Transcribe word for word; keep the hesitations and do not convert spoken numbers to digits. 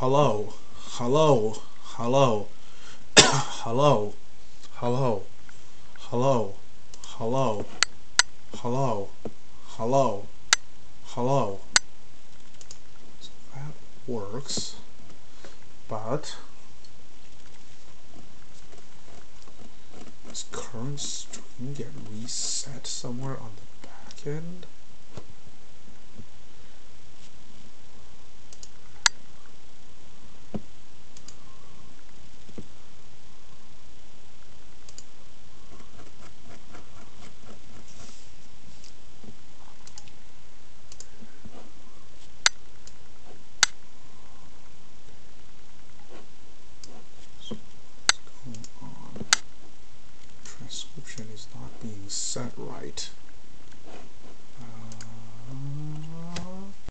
hello, hello, hello, hello, hello, hello, hello, hello, hello, hello. So that works, but does current stream get reset somewhere on the back end?